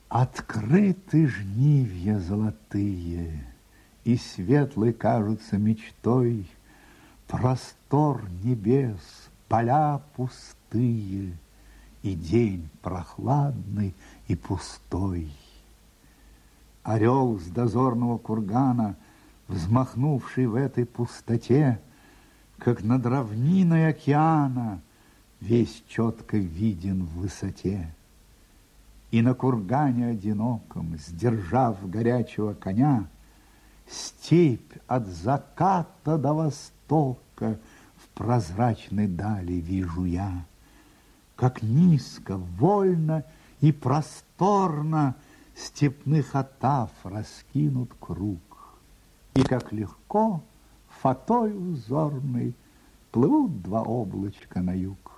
Открыты жнивья золотые, и светлой кажутся мечтой простор небес, поля пустые, и день прохладный и пустой. Орел с дозорного кургана, взмахнувший в этой пустоте, как над равниной океана, весь четко виден в высоте. И на кургане одиноком, сдержав горячего коня, степь от заката до востока в прозрачной дали вижу я. Как низко, вольно и просторно степных отав раскинут круг, и как легко фатой узорной плывут два облачка на юг.